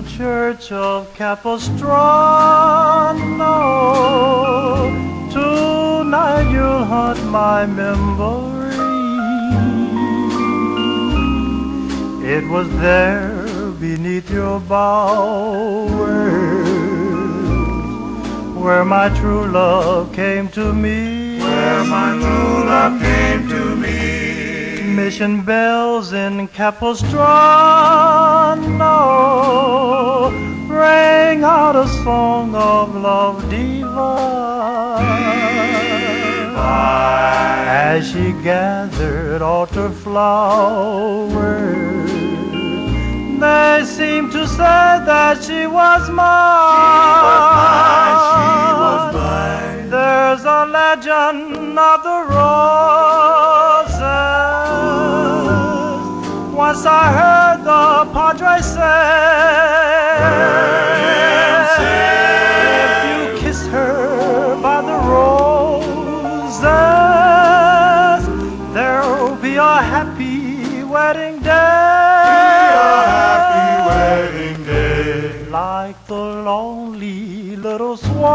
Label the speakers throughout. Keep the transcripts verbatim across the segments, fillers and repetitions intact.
Speaker 1: church of Capistrano. Tonight you'll haunt my memory. It was there beneath your bowers where my true love came to me.
Speaker 2: Where my true love came to me.
Speaker 1: Mission bells in Capistrano rang out a song of love divine, as she gathered altar flowers. They seemed to say that she was mine.
Speaker 2: She was mine.
Speaker 1: There's a legend of the roses. Once I heard the Padre say, if you kiss her by the roses, there'll be a happy wedding day. Like the lonely little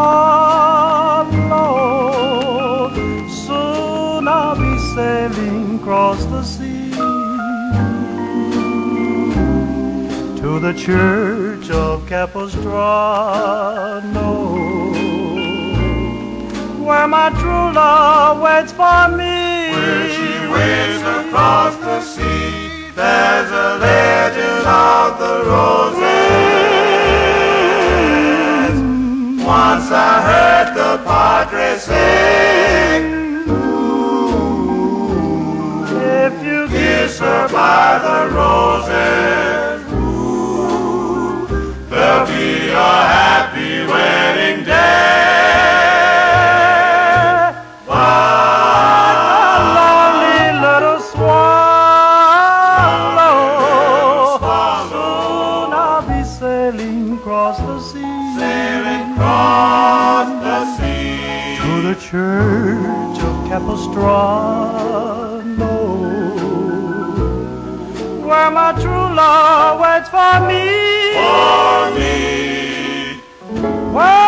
Speaker 1: swallow, soon I'll be sailing across the sea to the church of Capistrano, where my true love waits for me.
Speaker 2: Where she waits across the sea. There's a legend of the roses. Once I heard the Padre sing, ooh,
Speaker 1: if you
Speaker 2: kiss her by the roses, ooh, there'll be a happy wedding day.
Speaker 1: Across the sea,
Speaker 2: sailing across the sea,
Speaker 1: to the church of Capistrano, where my true love waits for me.
Speaker 2: For me.
Speaker 1: Where